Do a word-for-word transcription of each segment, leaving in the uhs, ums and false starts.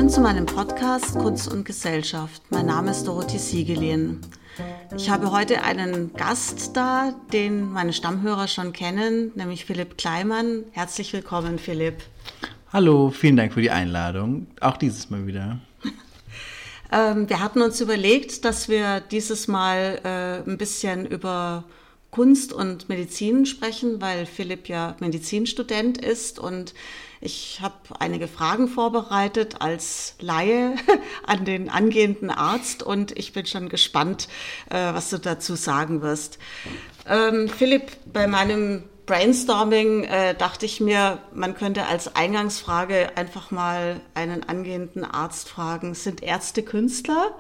Willkommen zu meinem Podcast Kunst und Gesellschaft. Mein Name ist Dorothee Siegelin. Ich habe heute einen Gast da, den meine Stammhörer schon kennen, nämlich Philipp Kleimann. Herzlich willkommen, Philipp. Hallo, vielen Dank für die Einladung. Auch dieses Mal wieder. ähm, wir hatten uns überlegt, dass wir dieses Mal äh, ein bisschen über Kunst und Medizin sprechen, weil Philipp ja Medizinstudent ist und ich habe einige Fragen vorbereitet als Laie an den angehenden Arzt und ich bin schon gespannt, äh, was du dazu sagen wirst. Ähm, Philipp, bei meinem Brainstorming äh, dachte ich mir, man könnte als Eingangsfrage einfach mal einen angehenden Arzt fragen, sind Ärzte Künstler?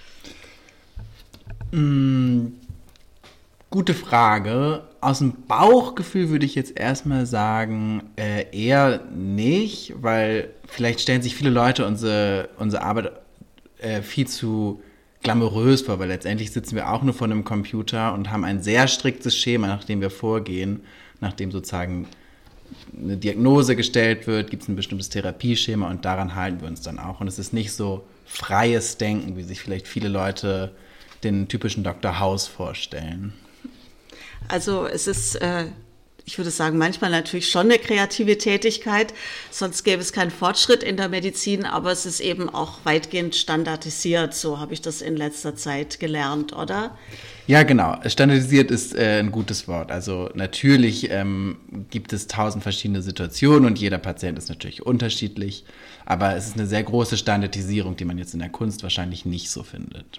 Mm, gute Frage. Aus dem Bauchgefühl würde ich jetzt erstmal sagen, äh, eher nicht, weil vielleicht stellen sich viele Leute unsere, unsere Arbeit äh, viel zu glamourös vor, weil letztendlich sitzen wir auch nur vor einem Computer und haben ein sehr striktes Schema, nach dem wir vorgehen, nachdem sozusagen eine Diagnose gestellt wird, gibt es ein bestimmtes Therapieschema und daran halten wir uns dann auch. Und es ist nicht so freies Denken, wie sich vielleicht viele Leute den typischen Doktor House vorstellen. Also es ist, äh, ich würde sagen, manchmal natürlich schon eine kreative Tätigkeit, sonst gäbe es keinen Fortschritt in der Medizin, aber es ist eben auch weitgehend standardisiert, so habe ich das in letzter Zeit gelernt, oder? Ja, genau. Standardisiert ist äh, ein gutes Wort. Also natürlich ähm, gibt es tausend verschiedene Situationen und jeder Patient ist natürlich unterschiedlich, aber es ist eine sehr große Standardisierung, die man jetzt in der Kunst wahrscheinlich nicht so findet.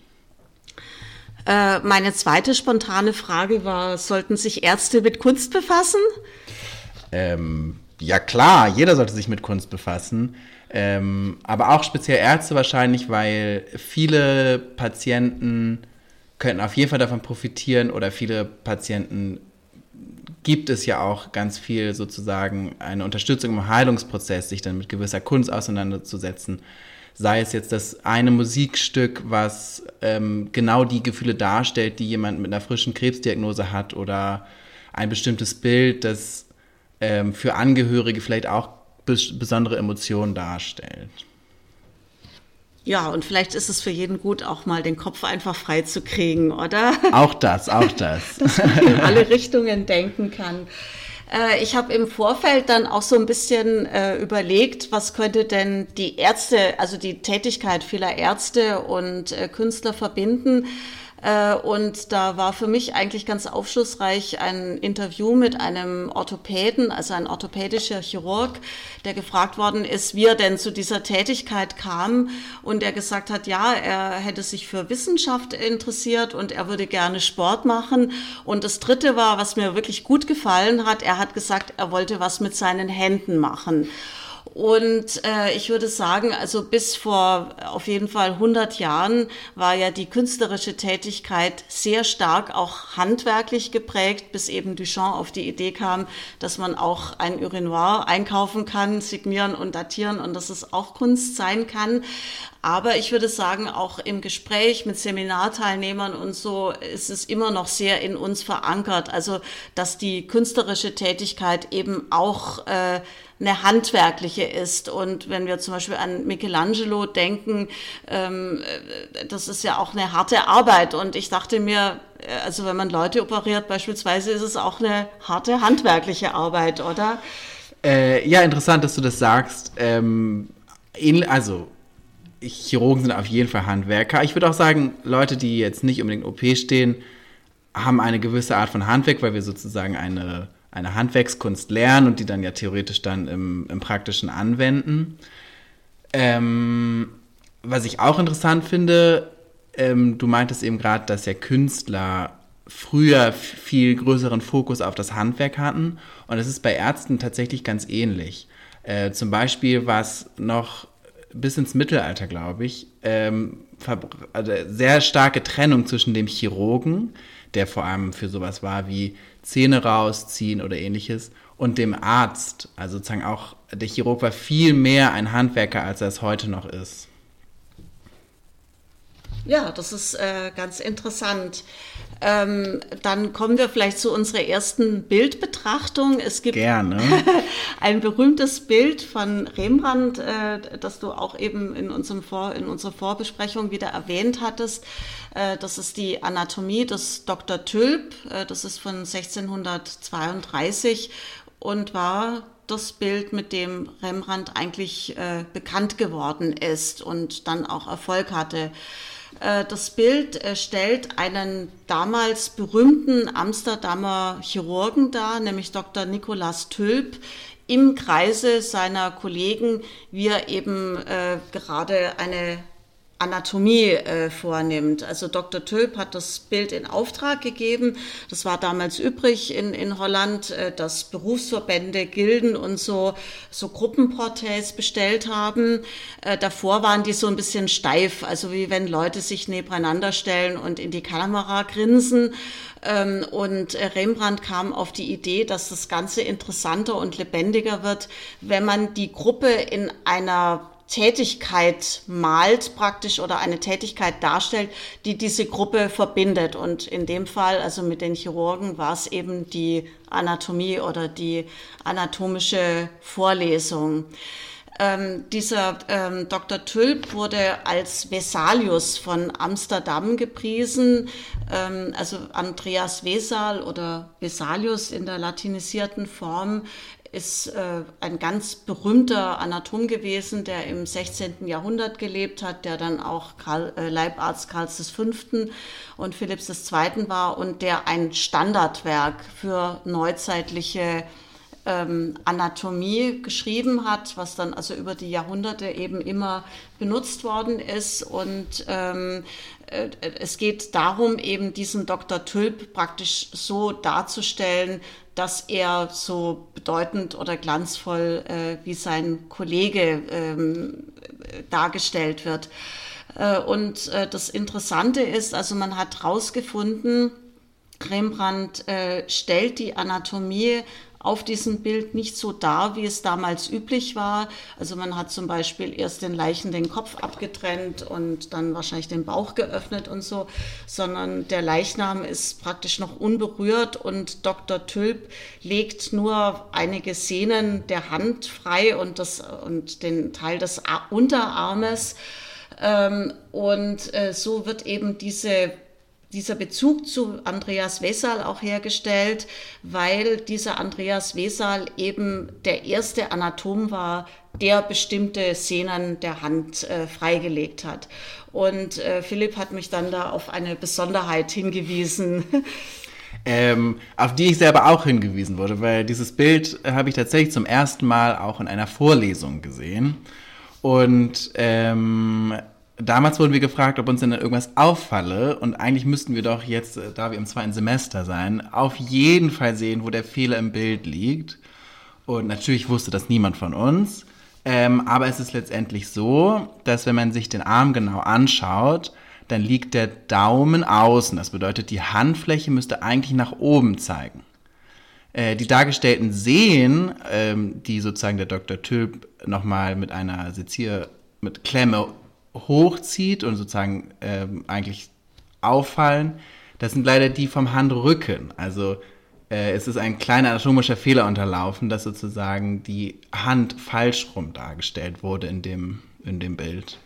Meine zweite spontane Frage war, sollten sich Ärzte mit Kunst befassen? Ähm, ja klar, jeder sollte sich mit Kunst befassen, ähm, aber auch speziell Ärzte wahrscheinlich, weil viele Patienten könnten auf jeden Fall davon profitieren oder viele Patienten gibt es ja auch ganz viel sozusagen eine Unterstützung im Heilungsprozess, sich dann mit gewisser Kunst auseinanderzusetzen. Sei es jetzt das eine Musikstück, was ähm, genau die Gefühle darstellt, die jemand mit einer frischen Krebsdiagnose hat, oder ein bestimmtes Bild, das ähm, für Angehörige vielleicht auch bes- besondere Emotionen darstellt. Ja, und vielleicht ist es für jeden gut, auch mal den Kopf einfach frei zu kriegen, oder? Auch das, auch das. Dass man in alle Richtungen denken kann. Ich habe im Vorfeld dann auch so ein bisschen äh, überlegt, was könnte denn die Ärzte, also die Tätigkeit vieler Ärzte und äh, Künstler verbinden. Äh, und da war für mich eigentlich ganz aufschlussreich ein Interview mit einem Orthopäden, also ein orthopädischer Chirurg, der gefragt worden ist, wie er denn zu dieser Tätigkeit kam. Und er gesagt hat, ja, er hätte sich für Wissenschaft interessiert und er würde gerne Sport machen. Und das Dritte war, was mir wirklich gut gefallen hat, er hat gesagt, er wollte was mit seinen Händen machen. Und äh, ich würde sagen, also bis vor auf jeden Fall hundert Jahren war ja die künstlerische Tätigkeit sehr stark auch handwerklich geprägt, bis eben Duchamp auf die Idee kam, dass man auch ein Urinoir einkaufen kann, signieren und datieren und dass es auch Kunst sein kann. Aber ich würde sagen, auch im Gespräch mit Seminarteilnehmern und so ist es immer noch sehr in uns verankert. Also, dass die künstlerische Tätigkeit eben auch äh, eine handwerkliche ist. Und wenn wir zum Beispiel an Michelangelo denken, ähm, das ist ja auch eine harte Arbeit. Und ich dachte mir, also wenn man Leute operiert beispielsweise, ist es auch eine harte handwerkliche Arbeit, oder? Äh, ja, interessant, dass du das sagst. Ähm, also Chirurgen sind auf jeden Fall Handwerker. Ich würde auch sagen, Leute, die jetzt nicht unbedingt O P stehen, haben eine gewisse Art von Handwerk, weil wir sozusagen eine, eine Handwerkskunst lernen und die dann ja theoretisch dann im, im Praktischen anwenden. Ähm, was ich auch interessant finde, ähm, du meintest eben gerade, dass ja Künstler früher viel größeren Fokus auf das Handwerk hatten und das ist bei Ärzten tatsächlich ganz ähnlich. Äh, zum Beispiel war es noch bis ins Mittelalter, glaube ich, ähm, also sehr starke Trennung zwischen dem Chirurgen, der vor allem für sowas war wie Zähne rausziehen oder ähnliches, und dem Arzt. Also sozusagen auch, der Chirurg war viel mehr ein Handwerker, als er es heute noch ist. Ja, das ist äh, ganz interessant. Ähm, dann kommen wir vielleicht zu unserer ersten Bildbetrachtung. Es gibt Gerne. ein berühmtes Bild von Rembrandt, äh, das du auch eben in, unserem Vor, in unserer Vorbesprechung wieder erwähnt hattest. Äh, das ist die Anatomie des Doktor Tulp. Äh, das ist von sechzehnhundertzweiunddreißig und war das Bild, mit dem Rembrandt eigentlich äh, bekannt geworden ist und dann auch Erfolg hatte. Das Bild stellt einen damals berühmten Amsterdamer Chirurgen dar, nämlich Doktor Nicolas Tulp, im Kreise seiner Kollegen, wie er eben äh, gerade eine Anatomie äh, vornimmt. Also Doktor Tulp hat das Bild in Auftrag gegeben. Das war damals übrig in, in Holland, äh, dass Berufsverbände, Gilden und so, so Gruppenporträts bestellt haben. Äh, davor waren die so ein bisschen steif, also wie wenn Leute sich nebeneinander stellen und in die Kamera grinsen. Ähm, und Rembrandt kam auf die Idee, dass das Ganze interessanter und lebendiger wird, wenn man die Gruppe in einer Tätigkeit malt praktisch oder eine Tätigkeit darstellt, die diese Gruppe verbindet. Und in dem Fall, also mit den Chirurgen, war es eben die Anatomie oder die anatomische Vorlesung. Ähm, dieser ähm, Doktor Tulp wurde als Vesalius von Amsterdam gepriesen, ähm, also Andreas Vesal oder Vesalius in der latinisierten Form ist äh, ein ganz berühmter Anatom gewesen, der im sechzehnten Jahrhundert gelebt hat, der dann auch Karl, äh, Leibarzt Karls des Fünften und Philipps des Zweiten war und der ein Standardwerk für neuzeitliche ähm, Anatomie geschrieben hat, was dann also über die Jahrhunderte eben immer benutzt worden ist. Und ähm, äh, es geht darum, eben diesen Doktor Tulp praktisch so darzustellen, dass er so bedeutend oder glanzvoll äh, wie sein Kollege ähm, dargestellt wird. Äh, und äh, das Interessante ist, also man hat herausgefunden, Rembrandt äh, stellt die Anatomie auf diesem Bild nicht so dar, wie es damals üblich war. Also man hat zum Beispiel erst den Leichen den Kopf abgetrennt und dann wahrscheinlich den Bauch geöffnet und so, sondern der Leichnam ist praktisch noch unberührt und Doktor Tulp legt nur einige Sehnen der Hand frei und, das, und den Teil des Unterarmes. Und so wird eben diese dieser Bezug zu Andreas Vesal auch hergestellt, weil dieser Andreas Vesal eben der erste Anatom war, der bestimmte Szenen der Hand äh, freigelegt hat. Und äh, Philipp hat mich dann da auf eine Besonderheit hingewiesen. Ähm, auf die ich selber auch hingewiesen wurde, weil dieses Bild äh, habe ich tatsächlich zum ersten Mal auch in einer Vorlesung gesehen. Und ähm, damals wurden wir gefragt, ob uns denn irgendwas auffalle, und eigentlich müssten wir doch jetzt, da wir im zweiten Semester sein, auf jeden Fall sehen, wo der Fehler im Bild liegt. Und natürlich wusste das niemand von uns, ähm, aber es ist letztendlich so, dass wenn man sich den Arm genau anschaut, dann liegt der Daumen außen. Das bedeutet, die Handfläche müsste eigentlich nach oben zeigen. Äh, die dargestellten Sehen, ähm, die sozusagen der Doktor Tulp nochmal mit einer Sezier, mit Klemme hochzieht und sozusagen ähm, eigentlich auffallen, das sind leider die vom Handrücken. Also äh, es ist ein kleiner anatomischer Fehler unterlaufen, dass sozusagen die Hand falsch rum dargestellt wurde in dem, in dem Bild.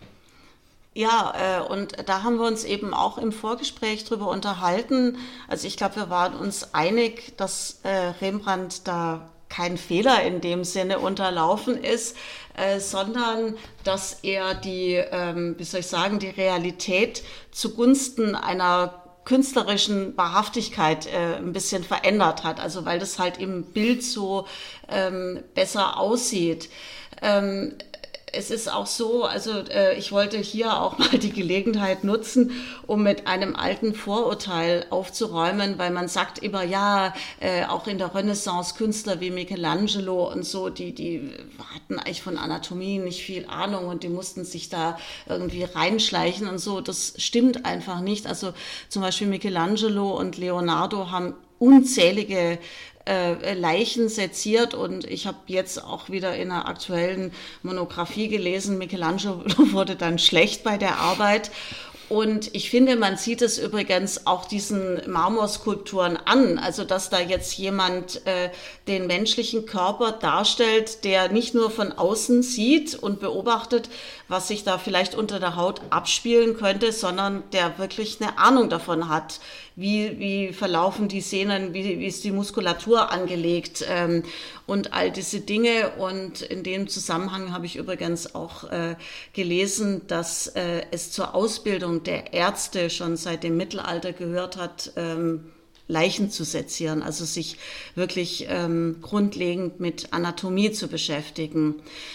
Ja, äh, und da haben wir uns eben auch im Vorgespräch drüber unterhalten. Also ich glaube, wir waren uns einig, dass äh, Rembrandt da kein Fehler in dem Sinne unterlaufen ist, äh, sondern dass er die, ähm, wie soll ich sagen, die Realität zugunsten einer künstlerischen Wahrhaftigkeit äh, ein bisschen verändert hat. Also weil das halt im Bild so ähm, besser aussieht. Ähm, Es ist auch so, also äh, ich wollte hier auch mal die Gelegenheit nutzen, um mit einem alten Vorurteil aufzuräumen, weil man sagt immer, ja, äh, auch in der Renaissance Künstler wie Michelangelo und so, die, die hatten eigentlich von Anatomie nicht viel Ahnung und die mussten sich da irgendwie reinschleichen und so. Das stimmt einfach nicht. Also zum Beispiel Michelangelo und Leonardo haben unzählige Leichen seziert, und ich habe jetzt auch wieder in einer aktuellen Monographie gelesen, Michelangelo wurde dann schlecht bei der Arbeit Und ich finde, man sieht es übrigens auch diesen Marmorskulpturen an, also dass da jetzt jemand äh, den menschlichen Körper darstellt, der nicht nur von außen sieht und beobachtet, was sich da vielleicht unter der Haut abspielen könnte, sondern der wirklich eine Ahnung davon hat, wie, wie verlaufen die Sehnen, wie, wie ist die Muskulatur angelegt ähm, und all diese Dinge. Und in dem Zusammenhang habe ich übrigens auch äh, gelesen, dass äh, es zur Ausbildung der Ärzte schon seit dem Mittelalter gehört hat, ähm, Leichen zu sezieren, also sich wirklich ähm, grundlegend mit Anatomie zu beschäftigen.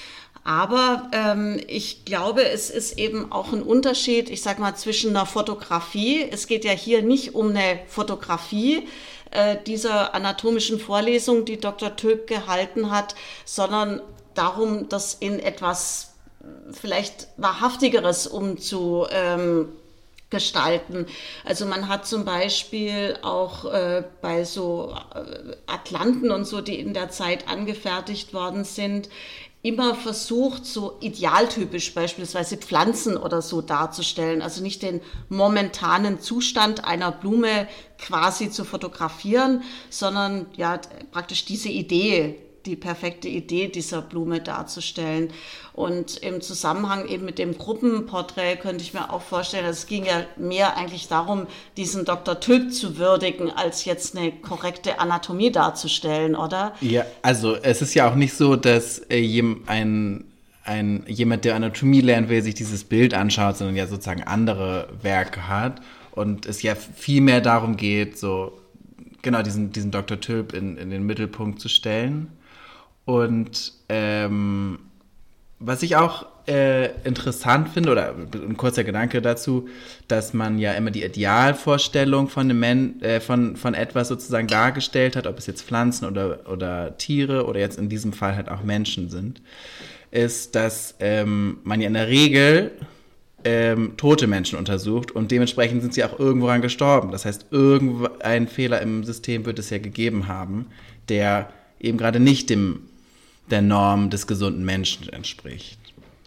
Aber ähm, ich glaube, es ist eben auch ein Unterschied, ich sag mal, zwischen einer Fotografie. Es geht ja hier nicht um eine Fotografie äh, dieser anatomischen Vorlesung, die Doktor Tulp gehalten hat, sondern darum, das in etwas vielleicht Wahrhaftigeres umzu ähm, gestalten. Also man hat zum Beispiel auch äh, bei so äh, Atlanten und so, die in der Zeit angefertigt worden sind, immer versucht, so idealtypisch beispielsweise Pflanzen oder so darzustellen. Also nicht den momentanen Zustand einer Blume quasi zu fotografieren, sondern ja praktisch diese Idee, die perfekte Idee dieser Blume darzustellen. Und im Zusammenhang eben mit dem Gruppenporträt könnte ich mir auch vorstellen, es ging ja mehr eigentlich darum, diesen Doktor Tulp zu würdigen, als jetzt eine korrekte Anatomie darzustellen, oder? Ja, also es ist ja auch nicht so, dass äh, jem, ein, ein, jemand, der Anatomie lernen will, sich dieses Bild anschaut, sondern ja sozusagen andere Werke hat. Und es ja viel mehr darum geht, so genau diesen, diesen Doktor Tulp in, in den Mittelpunkt zu stellen. Und ähm, was ich auch äh, interessant finde, oder ein kurzer Gedanke dazu, dass man ja immer die Idealvorstellung von, einem Men- äh, von, von etwas sozusagen dargestellt hat, ob es jetzt Pflanzen oder, oder Tiere oder jetzt in diesem Fall halt auch Menschen sind, ist, dass ähm, man ja in der Regel ähm, tote Menschen untersucht und dementsprechend sind sie auch irgendworan gestorben. Das heißt, irgendein Fehler im System wird es ja gegeben haben, der eben gerade nicht dem der Norm des gesunden Menschen entspricht.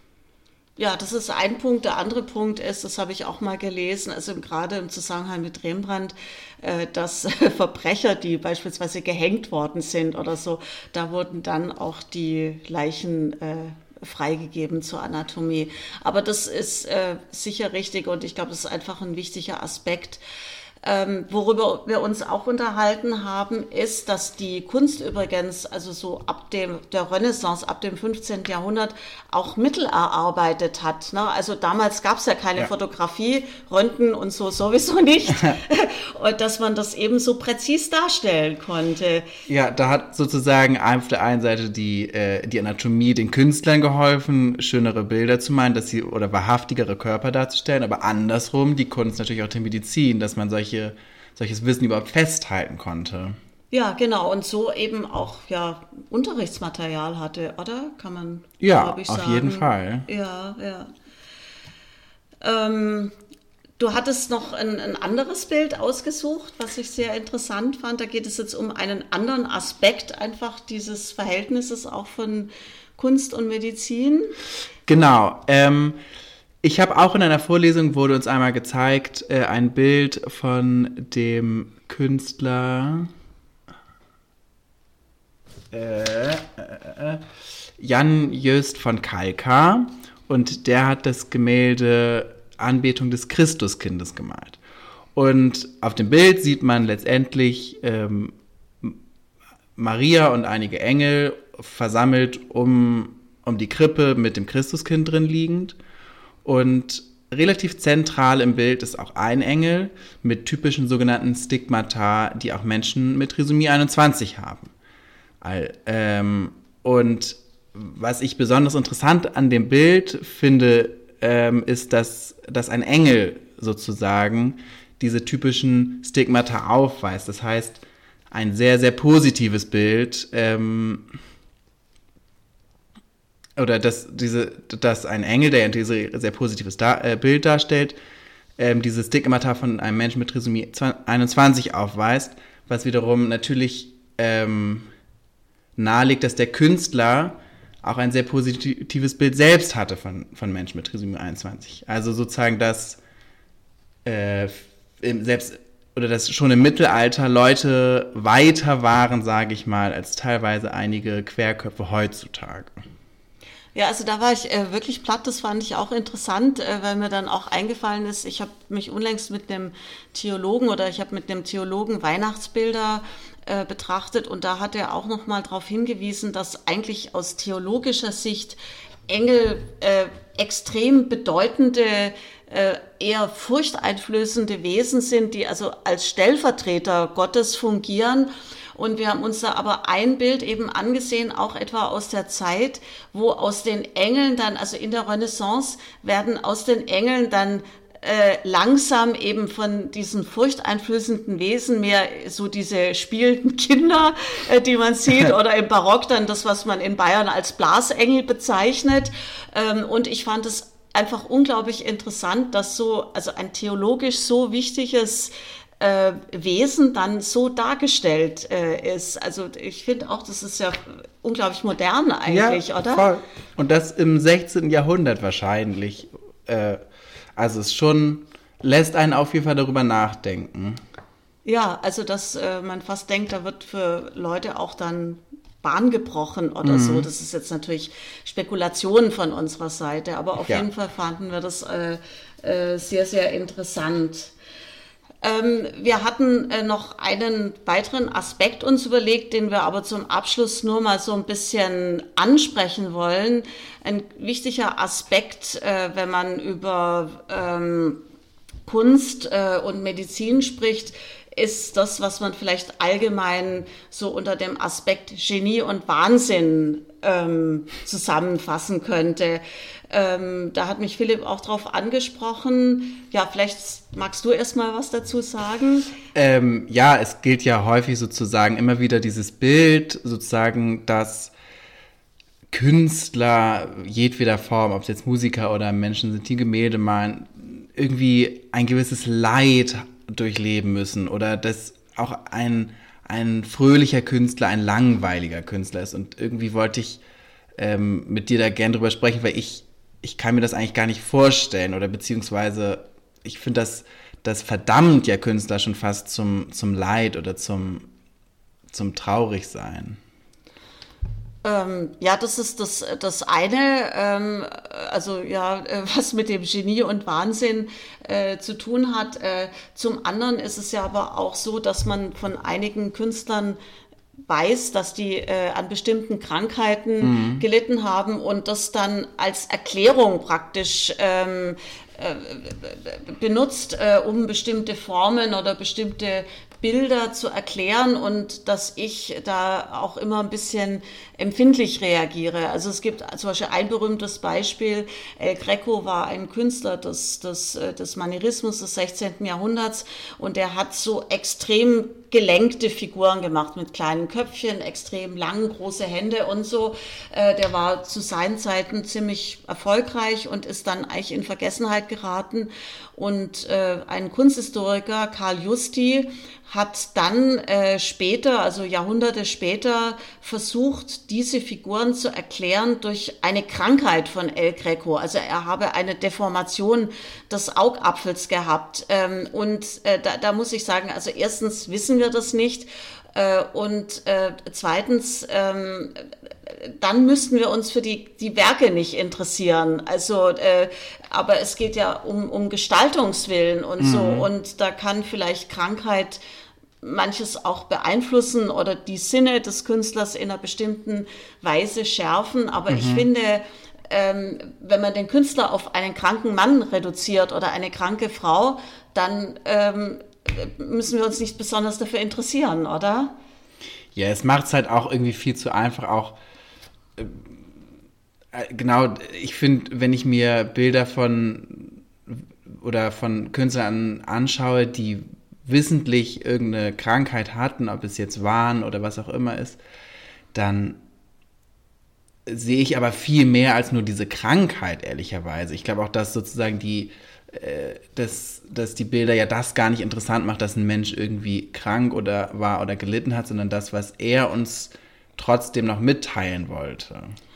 Ja, das ist ein Punkt. Der andere Punkt ist, das habe ich auch mal gelesen, also gerade im Zusammenhang mit Rembrandt, äh, dass Verbrecher, die beispielsweise gehängt worden sind oder so, da wurden dann auch die Leichen äh, freigegeben zur Anatomie. Aber das ist äh, sicher richtig und ich glaube, das ist einfach ein wichtiger Aspekt. Ähm, worüber wir uns auch unterhalten haben, ist, dass die Kunst übrigens, also so ab dem, der Renaissance, ab dem fünfzehnten Jahrhundert, auch Mittel erarbeitet hat. Ne? Also damals gab es ja keine ja. Fotografie, Röntgen und so sowieso nicht. Und dass man das eben so präzis darstellen konnte. Ja, da hat sozusagen auf der einen Seite die, äh, die Anatomie den Künstlern geholfen, schönere Bilder zu malen, dass sie oder wahrhaftigere Körper darzustellen, aber andersrum die Kunst natürlich auch der Medizin, dass man solche solches Wissen überhaupt festhalten konnte. Ja, genau. Und so eben auch ja Unterrichtsmaterial hatte, oder? Kann man, ja, glaube ich, auf sagen. jeden Fall. Ja, ja. Ähm, du hattest noch ein, ein anderes Bild ausgesucht, was ich sehr interessant fand. Da geht es jetzt um einen anderen Aspekt einfach dieses Verhältnisses auch von Kunst und Medizin. Genau. Ähm, Ich habe auch in einer Vorlesung, wurde uns einmal gezeigt, äh, ein Bild von dem Künstler äh, äh, Jan Jöst von Kalkar und der hat das Gemälde Anbetung des Christuskindes gemalt. Und auf dem Bild sieht man letztendlich ähm, Maria und einige Engel versammelt um, um die Krippe mit dem Christuskind drin liegend. Und relativ zentral im Bild ist auch ein Engel mit typischen sogenannten Stigmata, die auch Menschen mit Trisomie einundzwanzig haben. Ähm, und was ich besonders interessant an dem Bild finde, ähm, ist, dass, dass ein Engel sozusagen diese typischen Stigmata aufweist. Das heißt, ein sehr, sehr positives Bild, ähm, oder dass, diese, dass ein Engel, der ein sehr positives da, äh, Bild darstellt, ähm, diese Stigmata von einem Menschen mit Trisomie einundzwanzig aufweist, was wiederum natürlich ähm, nahelegt, dass der Künstler auch ein sehr positives Bild selbst hatte von, von Menschen mit Trisomie einundzwanzig. Also sozusagen, dass äh, im, selbst oder dass schon im Mittelalter Leute weiter waren, sage ich mal, als teilweise einige Querköpfe heutzutage. Ja, also da war ich äh, wirklich platt, das fand ich auch interessant, äh, weil mir dann auch eingefallen ist, ich habe mich unlängst mit einem Theologen oder ich habe mit einem Theologen Weihnachtsbilder äh, betrachtet und da hat er auch nochmal darauf hingewiesen, dass eigentlich aus theologischer Sicht Engel äh, extrem bedeutende, äh, eher furchteinflößende Wesen sind, die also als Stellvertreter Gottes fungieren. Und wir haben uns da aber ein Bild eben angesehen, auch etwa aus der Zeit, wo aus den Engeln dann, also in der Renaissance, werden aus den Engeln dann äh, langsam eben von diesen furchteinflößenden Wesen mehr so diese spielenden Kinder, äh, die man sieht, oder im Barock dann das, was man in Bayern als Blasengel bezeichnet. Ähm, und ich fand es einfach unglaublich interessant, dass so, also ein theologisch so wichtiges Äh, Wesen dann so dargestellt äh, ist. Also ich finde auch, das ist ja unglaublich modern eigentlich, ja, oder? Voll. Und das im sechzehnten. Jahrhundert wahrscheinlich. Äh, also es schon lässt einen auf jeden Fall darüber nachdenken. Ja, also dass äh, man fast denkt, da wird für Leute auch dann Bahn gebrochen oder mhm. so. Das ist jetzt natürlich Spekulation von unserer Seite, aber auf ja. jeden Fall fanden wir das äh, äh, sehr, sehr interessant. Ähm, wir hatten äh, noch einen weiteren Aspekt uns überlegt, den wir aber zum Abschluss nur mal so ein bisschen ansprechen wollen. Ein wichtiger Aspekt, äh, wenn man über ähm, Kunst äh, und Medizin spricht, ist das, was man vielleicht allgemein so unter dem Aspekt Genie und Wahnsinn ähm, zusammenfassen könnte. Ähm, da hat mich Philipp auch drauf angesprochen. Ja, vielleicht magst du erst mal was dazu sagen? Ähm, ja, es gilt ja häufig sozusagen immer wieder dieses Bild, sozusagen, dass Künstler jedweder Form, ob es jetzt Musiker oder Menschen sind, die Gemälde malen, irgendwie ein gewisses Leid durchleben müssen oder dass auch ein, ein fröhlicher Künstler ein langweiliger Künstler ist. Und irgendwie wollte ich ähm, mit dir da gerne drüber sprechen, weil ich ich kann mir das eigentlich gar nicht vorstellen oder beziehungsweise ich finde, das, das verdammt ja Künstler schon fast zum, zum Leid oder zum, zum Traurigsein. Ähm, ja, das ist das, das eine, ähm, also ja, was mit dem Genie und Wahnsinn äh, zu tun hat. Äh, zum anderen ist es ja aber auch so, dass man von einigen Künstlern weiß, dass die äh, an bestimmten Krankheiten mhm. gelitten haben und das dann als Erklärung praktisch ähm, äh, benutzt, äh, um bestimmte Formen oder bestimmte Bilder zu erklären und dass ich da auch immer ein bisschen empfindlich reagiere. Also es gibt zum Beispiel ein berühmtes Beispiel. El Greco war ein Künstler des, des, des Manierismus des sechzehnten. Jahrhunderts und der hat so extrem gelenkte Figuren gemacht mit kleinen Köpfchen, extrem lang, große Hände und so. Der war zu seinen Zeiten ziemlich erfolgreich und ist dann eigentlich in Vergessenheit geraten. Und ein Kunsthistoriker, Karl Justi, hat dann äh, später, also Jahrhunderte später, versucht, diese Figuren zu erklären durch eine Krankheit von El Greco. Also er habe eine Deformation des Augapfels gehabt. Ähm, und äh, da, da muss ich sagen, also erstens wissen wir das nicht. Äh, und äh, zweitens, ähm, dann müssten wir uns für die, die Werke nicht interessieren. Also, äh, aber es geht ja um, um Gestaltungswillen und mhm. so. Und da kann vielleicht Krankheit manches auch beeinflussen oder die Sinne des Künstlers in einer bestimmten Weise schärfen. Aber mhm. ich finde, ähm, wenn man den Künstler auf einen kranken Mann reduziert oder eine kranke Frau, dann ähm, müssen wir uns nicht besonders dafür interessieren, oder? Ja, es macht es halt auch irgendwie viel zu einfach, auch genau, ich finde, wenn ich mir Bilder von oder von Künstlern anschaue, die wissentlich irgendeine Krankheit hatten, ob es jetzt Wahn oder was auch immer ist, dann sehe ich aber viel mehr als nur diese Krankheit, ehrlicherweise. Ich glaube auch, dass sozusagen die, äh, dass, dass die Bilder ja das gar nicht interessant macht, dass ein Mensch irgendwie krank oder war oder gelitten hat, sondern das, was er uns trotzdem noch mitteilen wollte.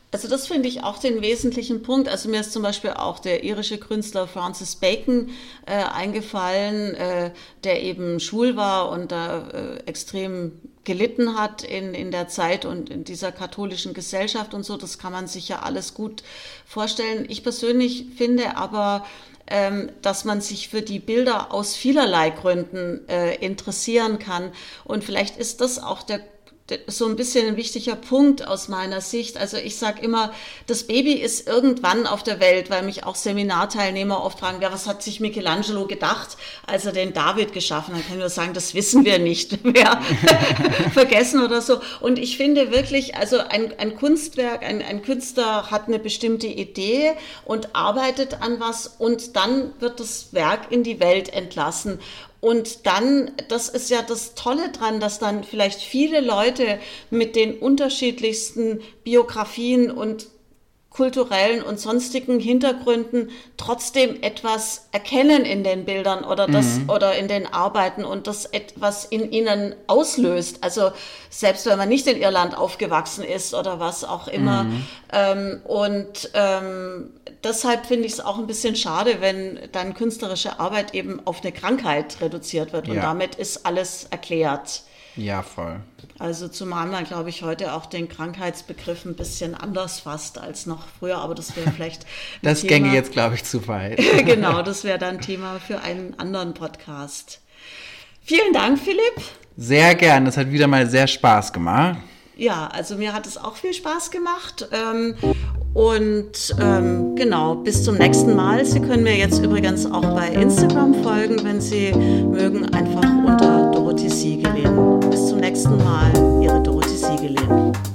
Also das finde ich auch den wesentlichen Punkt. Also mir ist zum Beispiel auch der irische Künstler Francis Bacon äh, eingefallen, äh, der eben schwul war und da äh, extrem gelitten hat in, in der Zeit und in dieser katholischen Gesellschaft und so. Das kann man sich ja alles gut vorstellen. Ich persönlich finde aber, ähm, dass man sich für die Bilder aus vielerlei Gründen äh, interessieren kann. Und vielleicht ist das auch der so ein bisschen ein wichtiger Punkt aus meiner Sicht. Also ich sage immer, das Baby ist irgendwann auf der Welt, weil mich auch Seminarteilnehmer oft fragen, ja, was hat sich Michelangelo gedacht, als er den David geschaffen hat? Dann kann ich nur sagen, das wissen wir nicht mehr. Vergessen oder so. Und ich finde wirklich, also ein, ein Kunstwerk, ein, ein Künstler hat eine bestimmte Idee und arbeitet an was und dann wird das Werk in die Welt entlassen. Und dann, das ist ja das Tolle dran, dass dann vielleicht viele Leute mit den unterschiedlichsten Biografien und kulturellen und sonstigen Hintergründen trotzdem etwas erkennen in den Bildern oder das mhm. oder in den Arbeiten und das etwas in ihnen auslöst. Also selbst wenn man nicht in Irland aufgewachsen ist oder was auch immer. Mhm. Ähm, und ähm, deshalb finde ich es auch ein bisschen schade, wenn dann künstlerische Arbeit eben auf eine Krankheit reduziert wird. Und ja. damit ist alles erklärt. Ja, voll. Also zumal man, glaube ich, heute auch den Krankheitsbegriff ein bisschen anders fasst als noch früher, aber das wäre vielleicht Das Thema. Gänge jetzt, glaube ich, zu weit. Genau, das wäre dann Thema für einen anderen Podcast. Vielen Dank, Philipp. Sehr gern, das hat wieder mal sehr Spaß gemacht. Ja, also mir hat es auch viel Spaß gemacht. Und ähm, genau, bis zum nächsten Mal. Sie können mir jetzt übrigens auch bei Instagram folgen, wenn Sie mögen, einfach unter Dorothee Siegelin. Bis zum nächsten Mal, Ihre Dorothee Siegelin.